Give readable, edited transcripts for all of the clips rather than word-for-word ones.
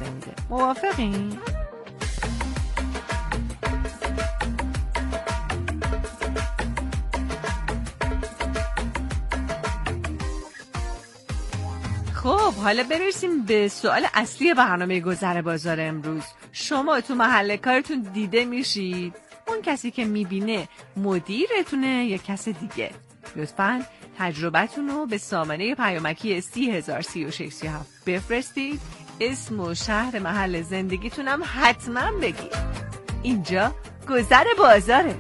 لحظه میده. موافقین؟ خب حالا برسیم به سوال اصلی برنامه گذر بازار امروز. شما تو محل کارتون دیده میشید؟ اون کسی که میبینه مدیرتونه یا کس دیگه؟ لطفاً تجربتون رو به سامانه پیامکی 3003637 بفرستید. اسم و شهر محل زندگیتونم حتما بگید. اینجا گذر بازاره.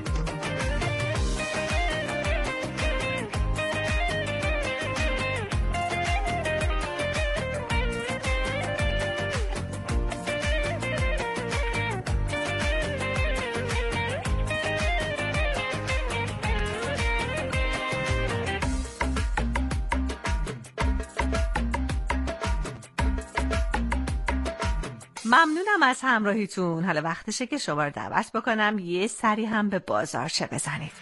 ممنونم از همراهیتون. حالا وقتشه که شما رو دعوت بکنم یه سری هم به بازارچه بزنید.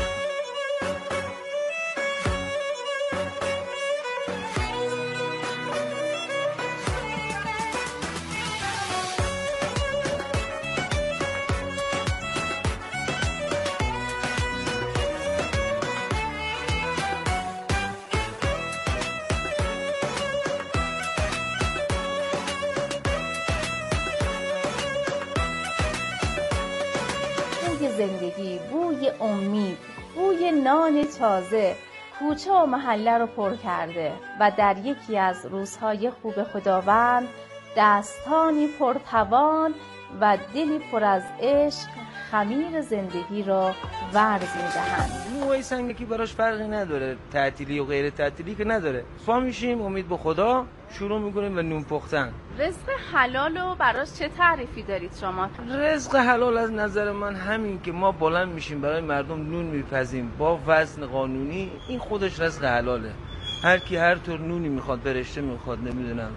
زندگی، بوی امید، بوی نان تازه کوچه و محله رو پر کرده و در یکی از روزهای خوب خداوند دستانی پرتوان و دلی پر از عشق خمیر زندگی را ورز می‌دهند. موهای سنگکی براش فرقی نداره، تعطیلی و غیر تعطیلی که نداره. پا میشیم امید به خدا شروع میکنیم به نون پختن. رزق حلال رو براش چه تعریفی دارید شما؟ رزق حلال از نظر من همین که ما بلند میشیم برای مردم نون میپزیم با وزن قانونی، این خودش رزق حلاله. هر کی هر طور نونی میخواد، برشته میخواد، نمیدونم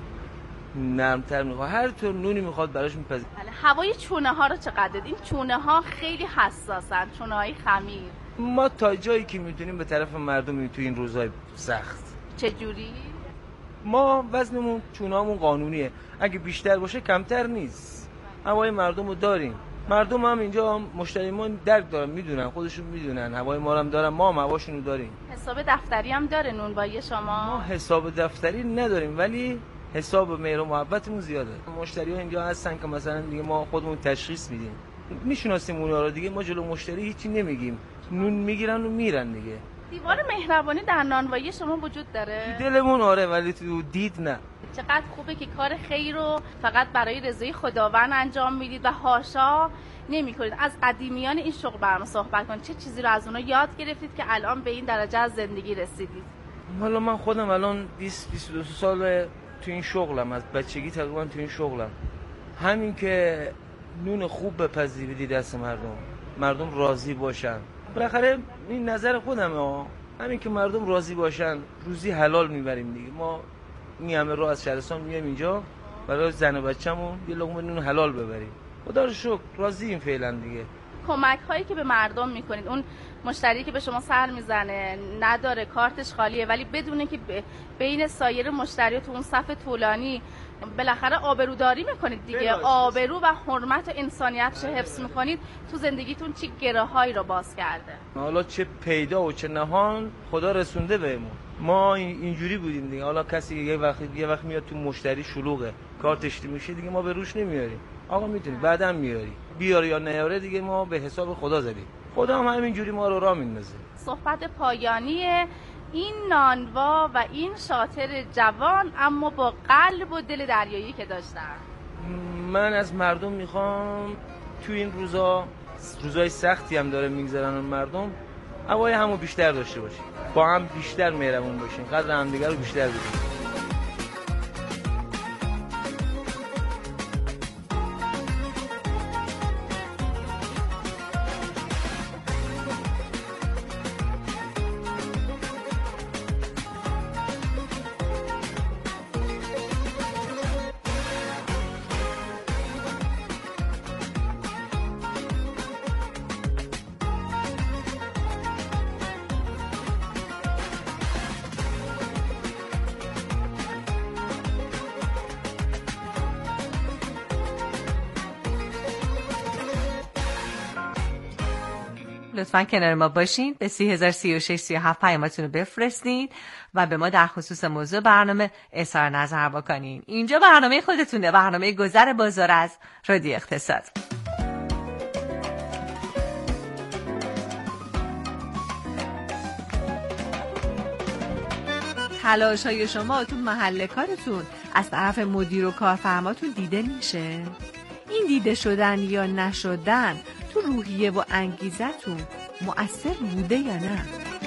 نرمتر میخواد، هر طور نونی میخواد براش میپزیم. هوای چونه ها رو چقدر دید؟ این چونه ها خیلی حساسن، چونه های خمیر. ما تا جایی که میتونیم به طرف مردم میتونیم تو این روزهای سخت. چه جوری؟ ما وزنمون چونه‌مون قانونیه، اگه بیشتر باشه کمتر نیست. هوای مردم رو داریم، مردم هم اینجا مشتری ما درک دارن، میدونن، خودشون میدونن هوای ما رو هم دارن، ما هم هواشون رو داریم. حساب دفتری هم داره نونوایی شما؟ ما حساب دفتری نداریم ولی حساب مهر و محبتمون زیاده. مشتری‌ها اینجا هستن که مثلا دیگه ما خودمون تشخیص میدیم، میشناسیم اونها رو دیگه، ما جلو مشتری هیچی نمیگیم، نون میگیرن و میرن دیگه. دیوار مهربانی در نانوایی شما وجود داره؟ دلمون آره ولی تو دید نه. چقدر خوبه که کار خیر رو فقط برای رضای خداوند انجام میدید و حاشا نمی‌کنید. از قدیمیان این شغل برام صحبت کنید. چه چیزی رو از اونها یاد گرفتید که الان به این درجه از زندگی رسیدید؟ حالا من خودم الان 20-22 سال تو این شغلم، از بچگی تقریبا تو این شغلم. همین که نون خوب بپذیرید دست مردم راضی باشن. بالاخره این نظر خودمه، همین که مردم راضی باشن روزی حلال میبریم دیگه. ما این همه راه از شهرستان میایم اینجا برای زن و بچه‌مون یه لقمه نون حلال ببریم. خدا رو شکر راضییم فعلا دیگه. کمک هایی که به مردم میکنید، اون مشتری که به شما سر میزنه نداره کارتش خالیه ولی بدونه که بین سایر مشتری‌ها تو اون صف طولانی بالاخره آبروداری میکنید دیگه، آبرو و حرمت و انسانیتش حفظ میکنید، تو زندگیتون چه گره‌هایی رو باز کرده؟ حالا چه پیدا و چه نهان خدا رسونده بهمون. ما اینجوری بودیم دیگه. حالا کسی یه وقت میاد تو مشتری شلوغه کارتش میشه دیگه، ما به روش نمیاریم. آقا میتونی بعداً میاری، بیاری یا نیاره دیگه ما به حساب خدا زدیم. خدا هم همینجوری ما رو راه میندازه. صحبت پایانی این نانوا و این شاطر جوان اما با قلب و دل دریایی که داشتن. من از مردم میخوام تو این روزای سختی هم داره میگذرن مردم، هوای همو بیشتر داشته باشیم، با هم بیشتر مهربون باشیم، قدر همدیگه رو بیشتر بدیم. لطفاً کنار ما باشین. به 303637 پیامتون رو بفرستین و به ما در خصوص موضوع برنامه اظهار نظر بکنین. اینجا برنامه خودتونه، برنامه گذر بازار از رادیو اقتصاد. تلاش‌های شما تو محل کارتون از طرف مدیر و کارفرماتون دیده میشه؟ این دیده شدن یا نشدن تو روحیه و انگیزتون مؤثر بوده یا نه؟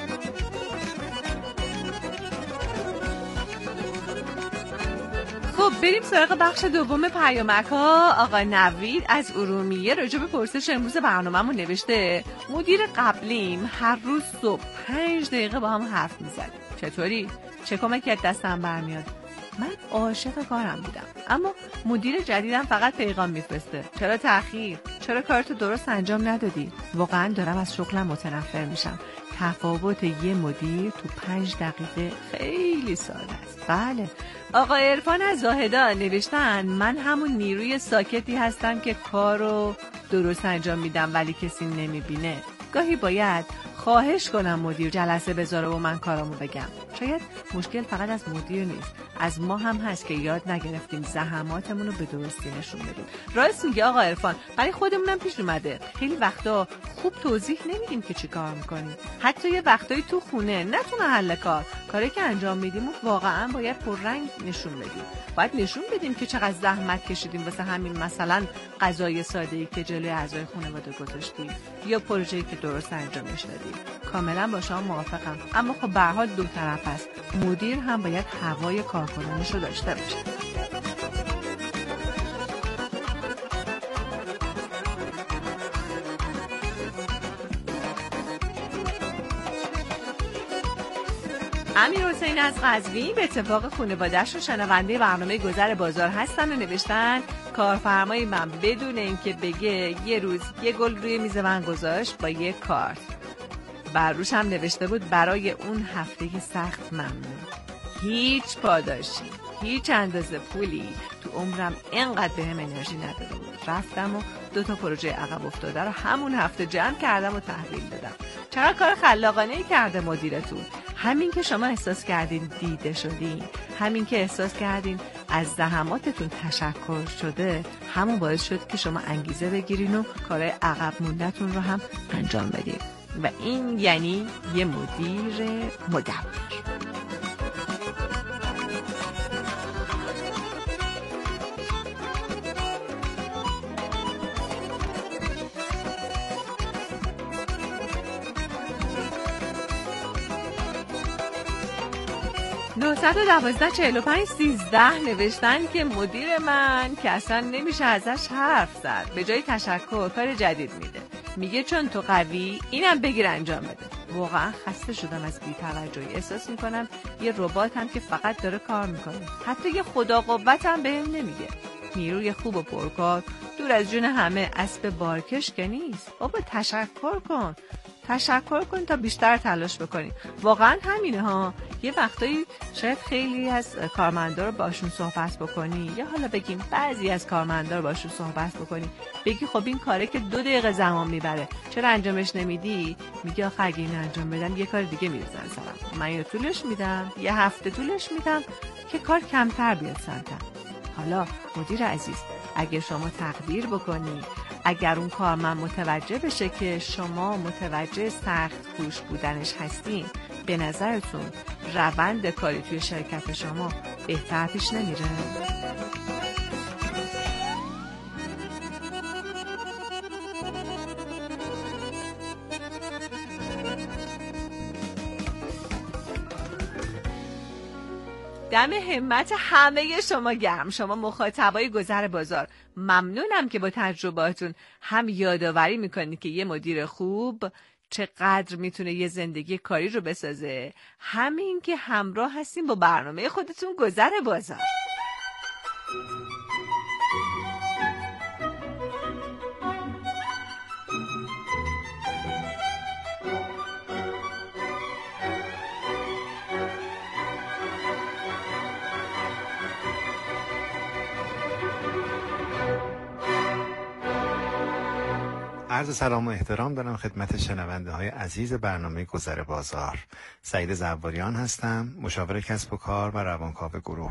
خب بریم سراغ بخش دوم پیامک‌ها. آقا نوید از ارومیه راجع به پرسش امروز برنامه‌مون نوشته مدیر قبلیم هر روز صبح 5 دقیقه با هم حرف می‌زد. چطوری؟ چه کمکی از دستم برمیاد؟ من عاشق کارم بودم، اما مدیر جدیدم فقط پیغام میفرسته. چرا تأخیر؟ چرا کارتو درست انجام ندادی؟ واقعا دارم از شغلم متنفر میشم. تفاوت یه مدیر تو 5 دقیقه خیلی ساده است. بله. آقا عرفان از زاهدان نوشتن من همون نیروی ساکتی هستم که کارو درست انجام میدم ولی کسی نمیبینه. گاهی باید خواهش کنم مدیر جلسه بذاره و من کارامو بگم. شاید مشکل فقط از مدیر نیست، از ما هم هست که یاد نگرفتیم زحماتمون رو به درستی نشون بدیم. راست میگه آقا عرفان، برای خودمونم پیش اومده خیلی وقتا خوب توضیح نمیدیم که چی کار میکنیم. حتی یه وقتایی تو خونه، نه تو محل کار، کاری که انجام میدیم و واقعا باید پررنگ نشون بدیم. باید نشون بدیم که چقدر زحمت کشیدیم واسه همین، مثلا غذای ساده‌ای که جلوی اعضای خانواده گذاشتیم یا پروژه‌ای که درست انجامش دادیم. کاملا با شما موافقم، اما خب به هر حال دو طرف است. مدیر هم باید هوای کارکنانش رو داشته باشه. امیر حسین از قزوین به اتفاق خانواده‌اش و شنونده برنامه گذر بازار هستن و نوشتن کارفرمای من بدون اینکه بگه یه روز یه گل روی میز من گذاشت با یه کارت. بر روش هم نوشته بود برای اون هفته سخت ممنون. هیچ پاداشی، هیچ اندازه پولی تو عمرم اینقدر بهم انرژی نداده بود. رفتم و 2 تا پروژه عقب افتاده رو همون هفته جمع کردم و تحویل دادم. چقدر کار خلاقانه‌ای کرده مدیرتون. همین که شما احساس کردین دیده شدین، همین که احساس کردین از زحماتتون تشکر شده، همون باعث شد که شما انگیزه بگیرین و کارهای عقب مونده‌تون رو هم انجام بدین. و این یعنی یه مدیر مدبر. 912-45-13 نوشتن که مدیر من که اصلا نمیشه ازش حرف زد، به جای تشکر کار جدید میده. میگه چون تو قوی اینم بگیر انجام بده. واقعا خسته شدم از بی‌توجهی. احساس میکنم یه ربات هم که فقط داره کار میکنه. حتی یه خدا قوت هم بهم نمیگه. نیروی خوب و پرکار دور از جون همه اسب بارکش که نیست. بابا تشکر کن. تشکر کن تا بیشتر تلاش بکنی. واقعا همینه ها. یه وقتایی شاید خیلی از کارمندا رو باشون صحبت بکنی، یا حالا بگیم بعضی از کارمندا رو باشون صحبت بکنی، بگی خب این کاره که 2 دقیقه زمان میبره چرا انجامش نمیدی؟ میگه آخه اگه این انجام بدم یه کار دیگه میرسن سرم، من یه طولش میدم، یه هفته طولش میدم که کار کمتر بیاد سمتم. حالا مدیر عزیز، اگه شما تقدیر بکنی، اگر اون کارمند متوجه بشه که شما متوجه سخت کوش بودنش هستین، به نظرتون روند کاری توی شرکت شما بهتر پیش نمیره؟ دم همت همه شما گرم. شما مخاطبای گذر بازار، ممنونم که با تجربهاتون هم یادآوری میکنید که یه مدیر خوب چقدر میتونه یه زندگی کاری رو بسازه، همین که همراه هستیم با برنامه خودتون گذر بازار. عرض سلام و احترام دارم خدمت شنونده های عزیز برنامه گذر بازار. سعید زواریان هستم، مشاور کسب و کار و روانکاو گروه.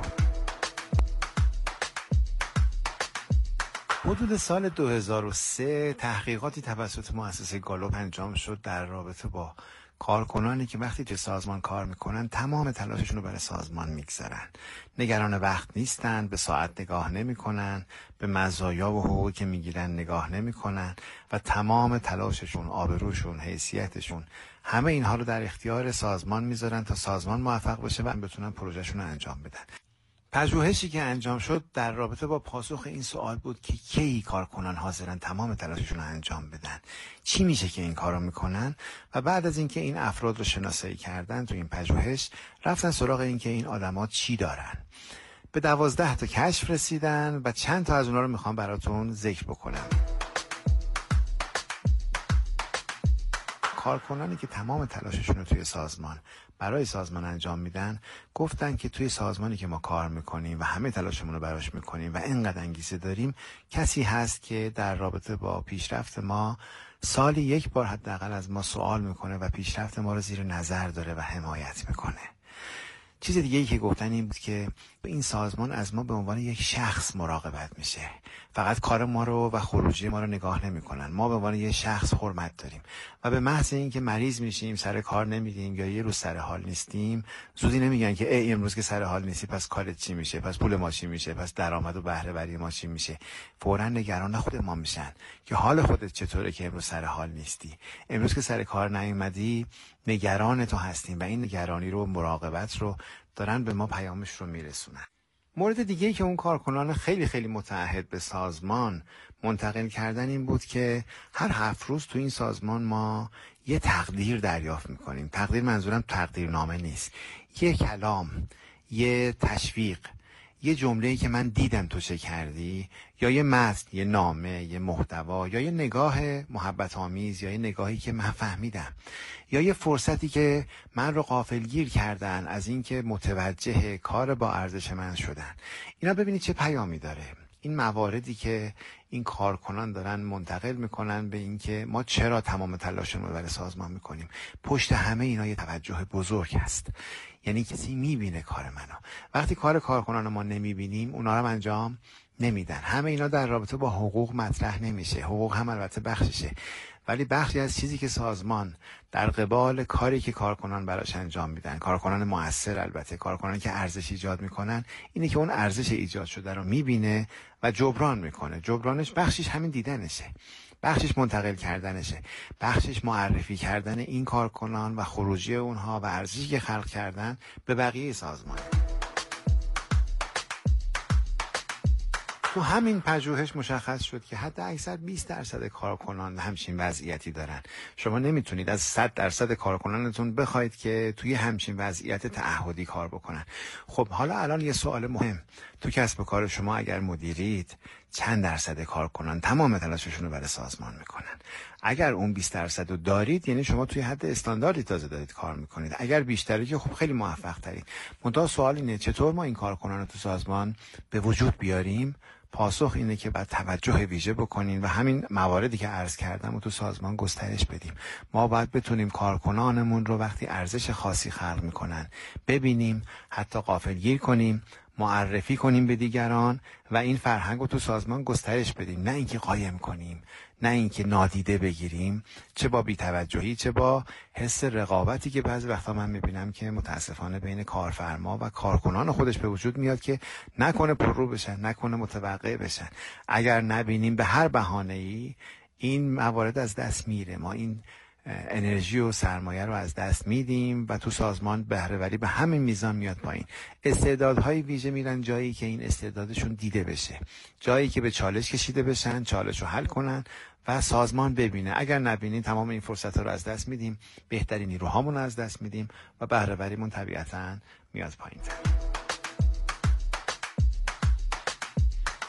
حدود سال 2003 تحقیقاتی توسط مؤسسه گالوپ انجام شد در رابطه با کارکنانی که وقتی توی سازمان کار میکنن تمام تلاششون رو برای سازمان میگذارن، نگران وقت نیستن، به ساعت نگاه نمیکنن، به مزایا و حقوقی که میگیرن نگاه نمیکنن و تمام تلاششون، آبروشون، حیثیتشون، همه اینها رو در اختیار سازمان میذارن تا سازمان موفق بشه و بتونن پروژهشون رو انجام بدن. پژوهشی که انجام شد در رابطه با پاسخ این سوال بود که کی کارکنان حاضرن تمام تلاششون رو انجام بدن، چی میشه که این کارو میکنن، و بعد از اینکه این افراد رو شناسایی کردن تو این پژوهش رفتن سراغ این که این آدما چی دارن. به 12 تا کشف رسیدن و چند تا از اونها رو میخوام براتون ذکر بکنم. کارکنانی که تمام تلاششون رو توی سازمان برای سازمان انجام میدن گفتن که توی سازمانی که ما کار میکنیم و همه تلاشمون رو براش میکنیم و اینقدر انگیزه داریم، کسی هست که در رابطه با پیشرفت ما سالی یک بار حداقل از ما سوال میکنه و پیشرفت ما رو زیر نظر داره و حمایت میکنه. چیز دیگه ای که گفتن این بود که این سازمان از ما به عنوان یک شخص مراقبت میشه، فقط کار ما رو و خروجی ما رو نگاه نمیکنن، ما به عنوان یک شخص حرمت داریم و به محض اینکه مریض میشیم، سر کار نمیریم یا یه روز سر حال نیستیم، زودی نمیگن که ای امروز که سر حال نیستی پس کارت چی میشه، پس پول ما چی میشه، پس درآمد و بهره وری ما چی میشه. فوراً نگران خود ما میشن که حال خودت چطوره که امروز سر حال نیستی، امروز که سر کار نیومدی، نگران تو هستیم و این نگرانی رو، مراقبت رو دارن به ما پیامش رو میرسونن. مورد دیگه‌ای که اون کارکنان خیلی خیلی متعهد به سازمان منتقل کردن این بود که هر 7 روز تو این سازمان ما یه تقدیر دریافت میکنیم. تقدیر منظورم تقدیرنامه نیست، یه کلام، یه تشویق، یه جمله‌ای که من دیدم تو چه کردی، یا یه متن، یه نامه، یه محتوا، یا یه نگاه محبت آمیز، یا یه نگاهی که من فهمیدم، یا یه فرصتی که من رو غافلگیر کردن از این که متوجه کار با ارزش من شدن. اینا ببینید چه پیامی داره. این مواردی که این کارکنان دارن منتقل میکنن به این که ما چرا تمام تلاشمون رو برای سازمان میکنیم، پشت همه اینا یه توجه بزرگ هست. یعنی کسی میبینه کار منو. وقتی کار کارکنان ما نمیبینیم، اونا رو انجام نمیدن. همه اینا در رابطه با حقوق مطرح نمیشه. حقوق هم البته بخششه، ولی بخشی از چیزی که سازمان در قبال کاری که کارکنان براش انجام میدن، کارکنان مؤثر، البته کارکنانی که ارزش ایجاد میکنن، اینه که اون ارزش ایجاد شده رو میبینه و جبران میکنه. جبرانش بخشش همین دیدنشه، بخشش منتقل کردنشه، بخشش معرفی کردن این کارکنان و خروجی اونها و ارزشی که خلق کردن به بقیه سازمان. تو همین پژوهش مشخص شد که حتی اکثر 20% کارکنان همچین وضعیتی دارن. شما نمیتونید از 100% کارکنانتون بخواید که توی همچین وضعیت تعهدی کار بکنن. خب حالا الان یه سوال مهم، تو کسب و کار شما اگر مدیرید چند درصد کارکنان تمام تلاششون رو برای سازمان میکنن؟ اگر اون 20% رو دارید یعنی شما توی حد استانداردی تازه دارید کار میکنید. اگر بیشتری که خب خیلی موفق ترید. منتها سوال اینه چطور ما این کارکنان رو تو سازمان به وجود بیاریم؟ پاسخ اینه که باید توجه ویژه بکنین و همین مواردی که عرض کردم رو تو سازمان گسترش بدیم. ما باید بتونیم کارکنانمون رو وقتی ارزش خاصی خلق میکنن ببینیم، حتی غافلگیر کنیم، معرفی کنیم به دیگران و این فرهنگ رو تو سازمان گسترش بدیم، نه اینکه قایم کنیم، نه اینکه نادیده بگیریم، چه با بی‌توجهی چه با حس رقابتی که بعضی وقتا من میبینم که متاسفانه بین کارفرما و کارکنان خودش به وجود میاد که نکنه پررو بشن، نکنه متوقع بشن. اگر نبینیم به هر بهانه‌ای این موارد از دست میره، ما این انرژی و سرمایه رو از دست میدیم و تو سازمان بهره‌وری به همین میزان میاد پایین. استعدادهای ویژه میرن جایی که این استعدادشون دیده بشه، جایی که به چالش کشیده بشن، چالش رو حل کنن و سازمان ببینه. اگر نبینیم تمام این فرصت رو از دست میدیم، بهترین نیروهامون رو از دست میدیم و بهره‌وریمون طبیعتاً میاد پایین.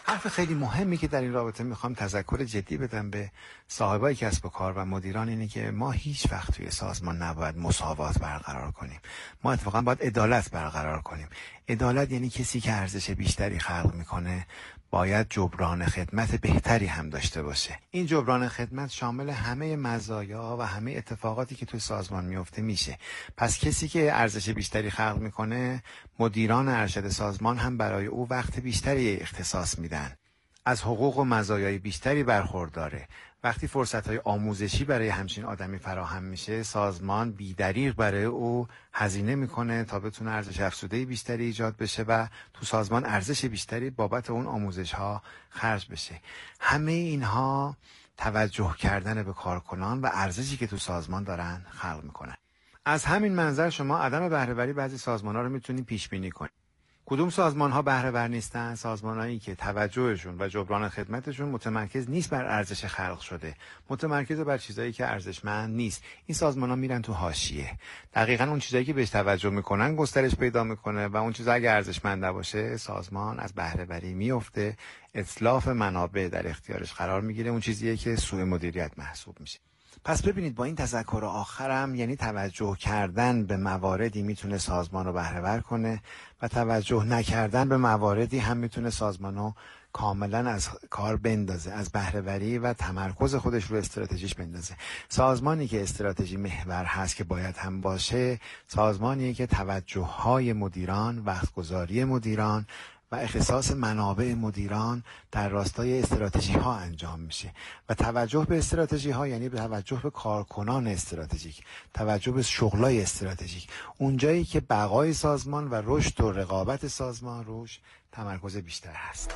حرف خیلی مهمی که در این رابطه میخوام تذکر جدی بدم به صاحبای کسب و کار و مدیران اینه که ما هیچ وقت توی سازمان نباید مساوات برقرار کنیم. ما اتفاقا باید عدالت برقرار کنیم. عدالت یعنی کسی که ارزش بیشتری خلق میکنه باید جبران خدمت بهتری هم داشته باشه. این جبران خدمت شامل همه مزایا و همه اتفاقاتی که توی سازمان میفته میشه. پس کسی که ارزش بیشتری خلق میکنه، مدیران ارشد سازمان هم برای او وقت بیشتری اختصاص میدن. از حقوق و مزایای بیشتری برخورداره. وقتی فرصت‌های آموزشی برای همچین آدمی فراهم میشه، سازمان بی‌دریغ برای او هزینه میکنه تا بتونه ارزش افزوده بیشتری ایجاد بشه و تو سازمان ارزش بیشتری بابت اون آموزش‌ها خرج بشه. همه اینها توجه کردن به کارکنان و ارزشی که تو سازمان دارن خلق میکنن. از همین منظر شما عدم بهره‌وری بعضی سازمان‌ها رو میتونید پیش بینی کنید. کدوم سازمان‌ها بهره‌ور نیستن؟ سازمان‌هایی که توجهشون و جبران خدمتشون متمرکز نیست بر ارزش خلق شده، متمرکز بر چیزایی که ارزشمند نیست. این سازمان‌ها میرن تو حاشیه. دقیقاً اون چیزایی که بهش توجه میکنن گسترش پیدا میکنه و اون چیزا اگه ارزشمند نباشه سازمان از بهره‌وری میفته، اتلاف منابع در اختیارش قرار میگیره. اون چیزیه که سوء مدیریت محسوب میشه. پس ببینید با این تذکر آخرم، یعنی توجه کردن به مواردی میتونه سازمان رو بهره‌ور کنه و توجه نکردن به مواردی هم میتونه سازمان رو کاملا از کار بندازه، از بهره‌وری و تمرکز خودش رو استراتژیش بندازه. سازمانی که استراتژی محور هست که باید هم باشه، سازمانیه که توجه‌های مدیران، وقتگذاری مدیران و اختصاص منابع مدیران در راستای استراتژی ها انجام میشه. و توجه به استراتژی ها یعنی به توجه به کارکنان استراتژیک، توجه به شغلای استراتژیک، اونجایی که بقای سازمان و رشد و رقابت سازمان روش تمرکز بیشتر هست.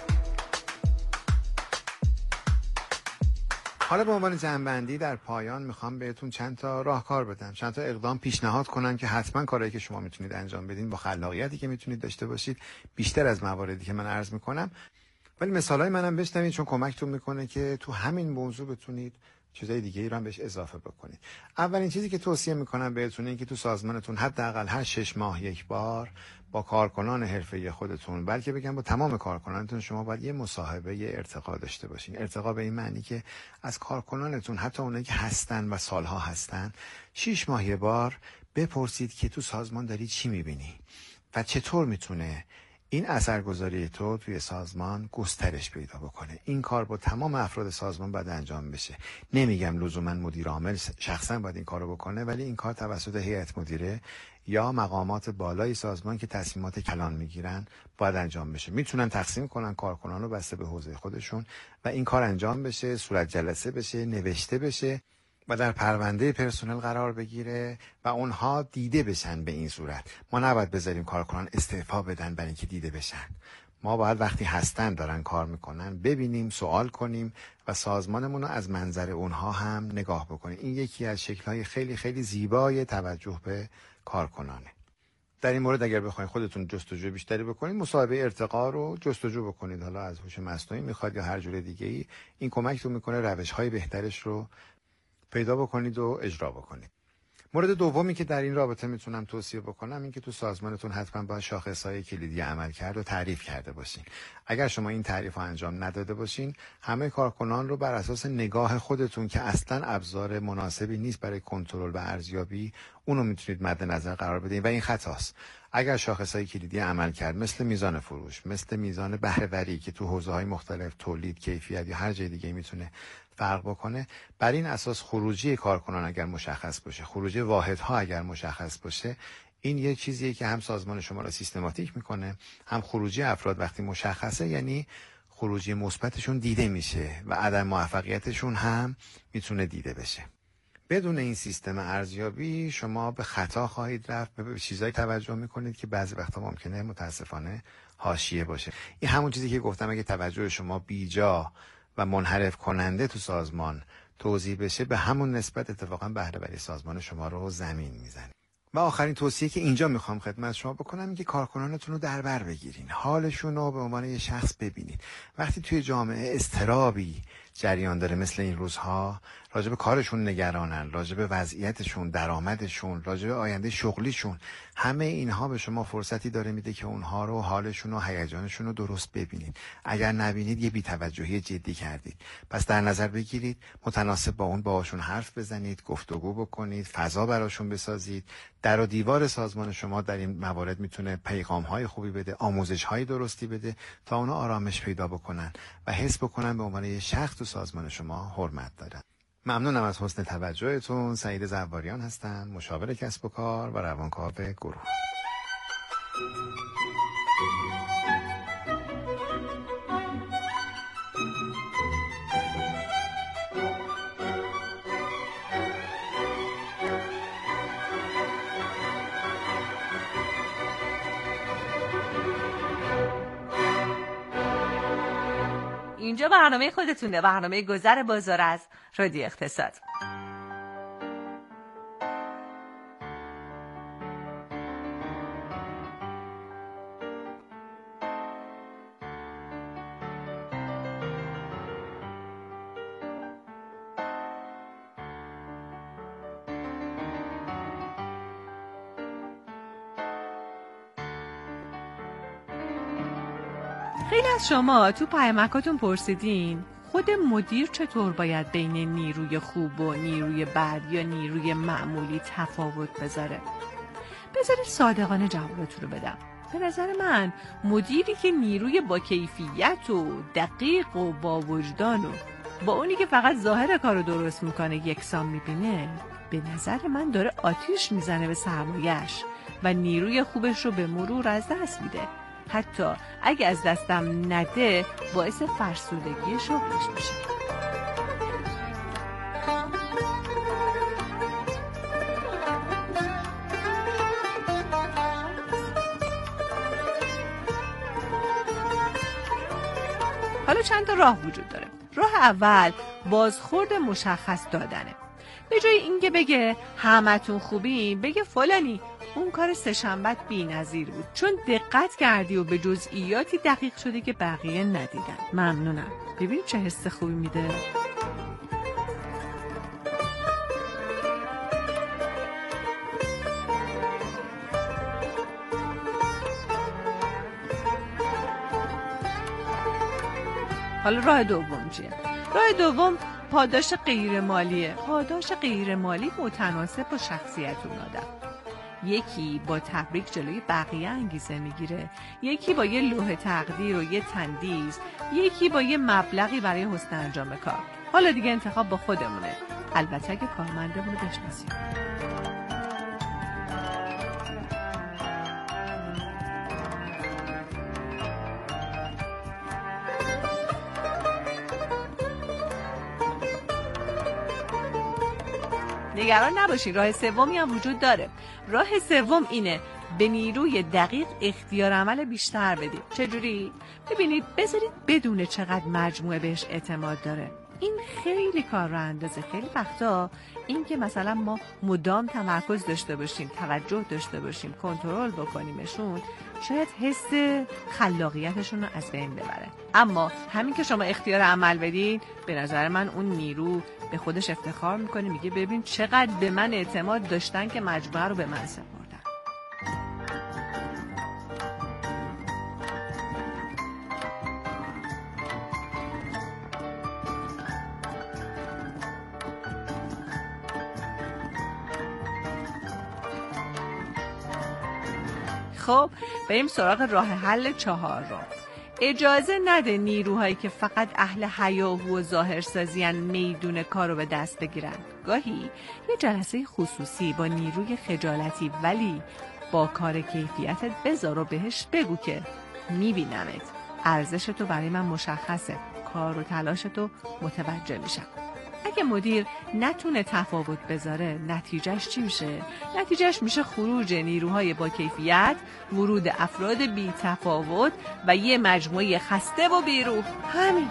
حالا به عنوان جمع‌بندی در پایان میخوام بهتون چند تا راهکار بدم، چند تا اقدام پیشنهاد کنم که حتما کارهایی که شما میتونید انجام بدین با خلاقیتی که میتونید داشته باشید بیشتر از مواردی که من عرض میکنم. ولی مثالای منم بشنوید چون کمکتون میکنه که تو همین موضوع بتونید چیزای دیگه ای رو هم بهش اضافه بکنید. اولین چیزی که توصیه میکنم بهتون اینه که تو سازمانتون حداقل هر 6 ماه یک بار با کارکنان حرفه‌ای خودتون، بلکه بگم با تمام کارکنانتون، شما باید یه مصاحبه، یه ارتقا داشته باشین. ارتقا به این معنی که از کارکنانتون، حتی اونایی که هستن و سالها هستن، 6 ماه یک بار بپرسید که تو سازمان داری چی میبینی و چطور میتونه این اثرگذاری تو توی سازمان گسترش پیدا بکنه. این کار با تمام افراد سازمان باید انجام بشه. نمیگم لزوما مدیر عامل شخصا باید این کارو بکنه، ولی این کار توسط هیئت مدیره یا مقامات بالای سازمان که تصمیمات کلان میگیرن باید انجام بشه. میتونن تقسیم کنن کارکنان رو بسته به حوزه خودشون و این کار انجام بشه، صورت جلسه بشه، نوشته بشه و در پرونده پرسنل قرار بگیره و اونها دیده بشن. به این صورت ما نباید بذاریم کارکنان استعفا بدن برای اینکه دیده بشن. ما باید وقتی هستن دارن کار میکنن ببینیم، سوال کنیم و سازمانمون رو از منظر اونها هم نگاه بکنیم. این یکی از شکل‌های خیلی خیلی زیبای توجه به کارکنانه. در این مورد اگر بخواید خودتون جستجو بیشتری بکنید، مصاحبه ارتقا رو جستجو بکنید، حالا از هوش مصنوعی میخواد یا هر جور دیگه‌ای. این کمکتون میکنه روش‌های بهترش رو پیدا بکنید و اجرا بکنید. مورد دومی که در این رابطه میتونم توصیه بکنم این که تو سازمانتون حتما باید شاخصهای کلیدی عملکرد رو تعریف کرده باشین. اگر شما این تعریف رو انجام نداده باشین، همه کارکنان رو بر اساس نگاه خودتون که اصلا ابزار مناسبی نیست برای کنترل و ارزیابی، اونو میتونید مد نظر قرار بدین و این خطاست. اگر شاخصهای کلیدی عملکرد مثل میزان فروش، مثل میزان بهره‌وری که تو حوزه‌های مختلف تولید، کیفیت یا هر جای دیگه میتونه فرق بکنه، بر این اساس خروجی کارکنان اگر مشخص باشه، خروجی واحدها اگر مشخص باشه، این یه چیزیه که هم سازمان شما را سیستماتیک میکنه، هم خروجی افراد وقتی مشخصه، یعنی خروجی مثبتشون دیده میشه و عدم موفقیتشون هم میتونه دیده بشه. بدون این سیستم ارزیابی شما به خطا خواهید رفت، به چیزایی توجه میکنید که بعضی وقتا ممکنه متاسفانه حاشیه باشه. این همون چیزی که گفتم، اگه توجه شما بیجا و منحرف کننده تو سازمان توزیع بشه، به همون نسبت اتفاقا بهره‌وری سازمان شما رو زمین میزنه. و آخرین توصیه که اینجا میخوام خدمت شما بکنم این که کارکنانتون رو در بر بگیرین، حالشون رو به عنوان یه شخص ببینید. وقتی توی جامعه اضطرابی جریان داره مثل این روزها، راجع به کارشون نگرانن، راجع به وضعیتشون، درآمدشون، راجع به آینده شغلیشون، همه اینها به شما فرصتی داره میده که اونها رو، حالشون و هیجانشون رو درست ببینید. اگر نبینید یه بی‌توجهی جدی کردید. پس در نظر بگیرید، متناسب با اون باهاشون حرف بزنید، گفتگو بکنید، فضا براشون بسازید. در و دیوار سازمان شما در این موارد میتونه پیغام‌های خوبی بده، آموزش‌های درستی بده تا اونا آرامش پیدا بکنن و حس بکنن به عنوان یه شخص تو سازمان شما حرمت دارن. ممنونم از حسن توجهتون. سعید زواریان هستم، مشاور کسب و کار و روانکاو گروه. اینجا برنامه خودتونه، برنامه گذر بازار از رادیو اقتصاد. خیلی از شما تو پیامکاتون پرسیدین خود مدیر چطور باید بین نیروی خوب و نیروی بد یا نیروی معمولی تفاوت بذاره. بذارید صادقانه جوابتون رو بدم. به نظر من مدیری که نیروی با کیفیت و دقیق و با وجدان و با اونی که فقط ظاهر کارو درست میکنه یکسان میبینه، به نظر من داره آتیش میزنه به سرمایه‌اش و نیروی خوبش رو به مرور از دست میده. حتی اگه از دستم نده باعث فرسودگی شغلش میشه. حالا چند تا راه وجود داره. راه اول بازخورد مشخص دادنه. به جای اینکه بگه همتون خوبین، بگه فلانی اون کار سه‌شنبه بی‌نظیر بود، چون دقت کردی و به جزئیاتی دقیق شده که بقیه ندیدن. ممنونم. ببین چه حس خوبی میده. حالا راه دوم چیه؟ راه دوم پاداش غیر مالیه. پاداش غیر مالی متناسب با شخصیت اون آدم. یکی با تبریک جلوی بقیه انگیزه میگیره، یکی با یه لوح تقدیر و یه تندیس، یکی با یه مبلغی برای حسن انجام کار. حالا دیگه انتخاب با خودمونه، البته اگه کارمندمون رو بشناسیم. نگران نباشین، راه سومی هم وجود داره. راه سوم اینه به نیروی دقیق اختیار عمل بیشتر بدید. چجوری؟ ببینید، بذارید بدون چقدر مجموعه بهش اعتماد داره. این خیلی کار رو اندازه. خیلی وقتا این که مثلا ما مدام تمرکز داشته باشیم، توجه داشته باشیم، کنترل بکنیمشون، شاید حس خلاقیتشون رو از بین ببره. اما همین که شما اختیار عمل بدین، به نظر من اون نیرو به خودش افتخار میکنه، میگه ببین چقدر به من اعتماد داشتن که مجموعه رو به من سپردن. خب بریم سراغ راه حل چهارم. اجازه نده نیروهایی که فقط اهل هیاهو و ظاهرسازی‌اند میدون کارو به دست بگیرن. گاهی یه جلسه خصوصی با نیروی خجالتی ولی با کار کیفیتت بذار و بهش بگو که میبینمت، ارزشتو برای من مشخصه، کار و تلاشتو متوجه میشم. اگه مدیر نتونه تفاوت بذاره، نتیجهش چی میشه؟ نتیجهش میشه خروج نیروهای با کیفیت، ورود افراد بی تفاوت و یه مجموعه خسته و بیروح. همین.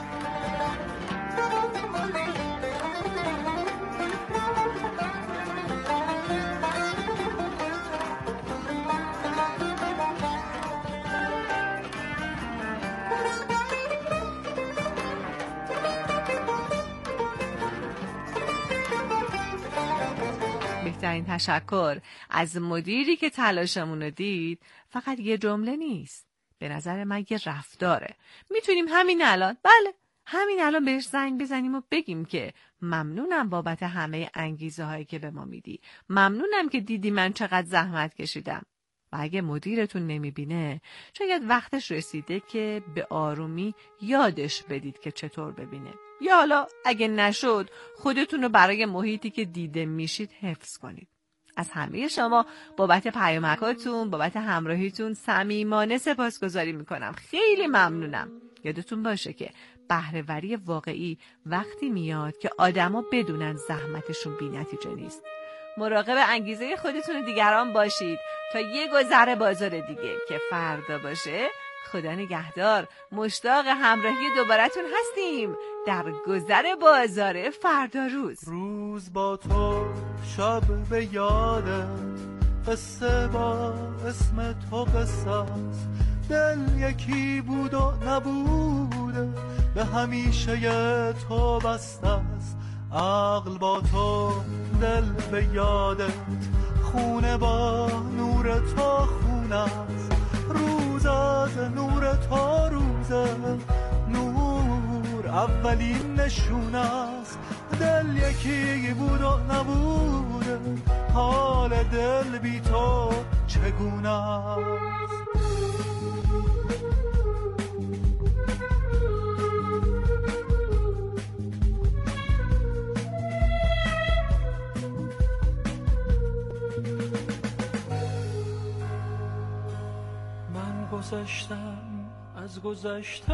بزرگترین تشکر از مدیری که تلاشمون رو دید فقط یه جمله نیست. به نظر من یه رفتاره. میتونیم همین الان بهش زنگ بزنیم و بگیم که ممنونم بابت همه انگیزه هایی که به ما میدی. ممنونم که دیدی من چقدر زحمت کشیدم. و اگه مدیرتون نمیبینه شاید وقتش رسیده که به آرومی یادش بدید که چطور ببینه. یا حالا اگه نشد خودتون رو برای محیطی که دیده میشید حفظ کنید. از همه شما بابت پیامکاتون، بابت همراهیتون صمیمانه سپاسگزاری میکنم. خیلی ممنونم. یادتون باشه که بهره‌وری واقعی وقتی میاد که آدما بدونن زحمتشون بی‌نتیجه نیست. مراقب انگیزه خودتون و دیگران باشید تا یه گذر بازار دیگه که فردا باشه. خدا نگهدار. مشتاق همراهی دوبارتون هستیم در گذر بازار فردا روز با تو شب به یادت، قصه با اسم تو قصه است. دل یکی بود و نبوده، به همیشه تو بسته است. عقل با تو، دل به یادت، خونه با نور تو خونه است. روز از نور تو روزه، نور اولین نشونه است. دل یکی بود و نبوده، حال دل بی تو چگونه است. گذشتم از گذشته،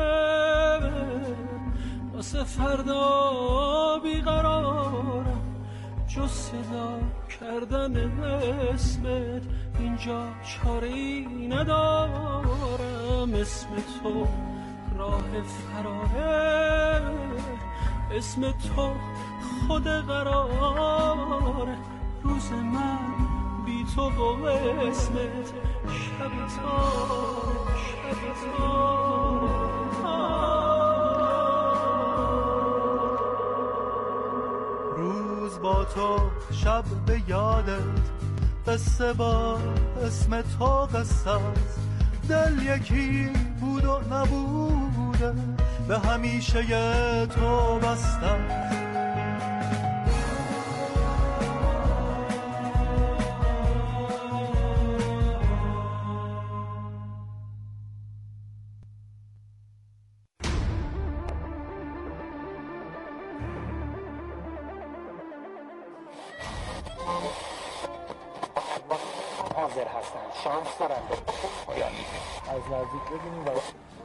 واسه فردا بیقرارم. جز صدا کردن اسمت اینجا چاره‌ای ندارم. اسم تو راه فراره، اسم تو خود قراره. روز من بی تو و اسمت شب روز با تو شب به یادت، قصه با اسم تو قصه است. دل یکی بود و نبوده، به همیشه تو بسته. حاضر هستن، شانس دارن به پایان میده. از نزدیک ببینیم.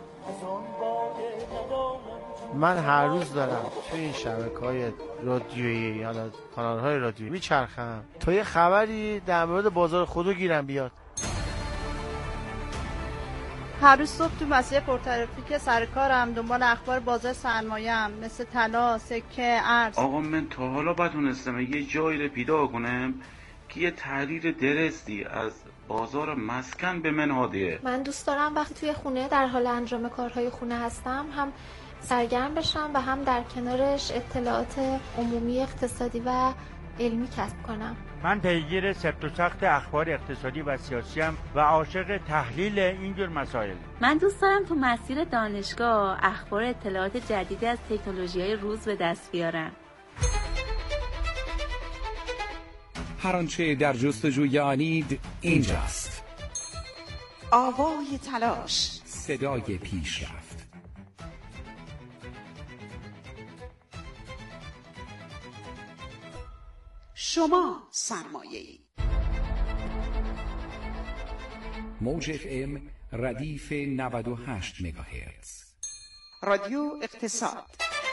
من هر روز دارم توی این شبکه‌های رادیویی یا کانال‌های رادیویی میچرخم تا یه خبری در مورد بازار خودرو گیرم بیاد. هر روز صبح تو مسیر پرترافیک سر کارم دنبال اخبار بازار سرمایه‌ام، مثل طلا، سکه، ارز. آقا من تا حالا بدونستم یه جایی رو پیدا کنم که یه تحلیل درستی از بازار مسکن به من هادیه. من دوست دارم وقتی توی خونه در حال انجام کارهای خونه هستم هم سرگرم بشم و هم در کنارش اطلاعات عمومی اقتصادی و علمی کسب کنم. من پیگیر سفت و سخت اخبار اقتصادی و سیاسی ام و عاشق تحلیل اینجور مسائل. من دوست دارم تو مسیر دانشگاه اخبار اطلاعات جدیدی از تکنولوژی‌های روز به دست بیارم. هر آنچه در جستجوی آنید اینجاست. آوای تلاش، صدای پیشرفت. شما سرمایه‌ای. موج FM ردیف 98 مگاهرتز. رادیو اقتصاد.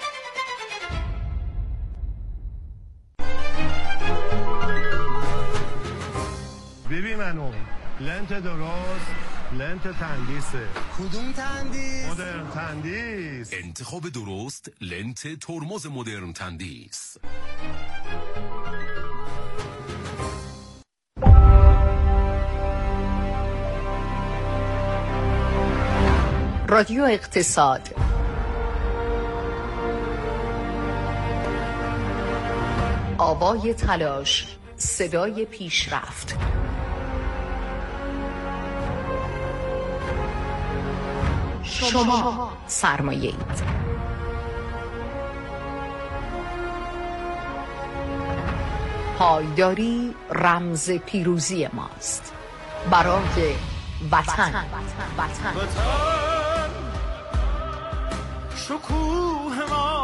ببین منو لنت درست، لنت تندیسه. کدوم تندیس؟ مدرن تندیس. انتخاب درست لنت ترمز مدرن تندیس. رادیو اقتصاد. آوای تلاش صدای پیشرفت. شما سرمایه اید. پایداری رمز پیروزی ماست. برای وطن. شکوه ما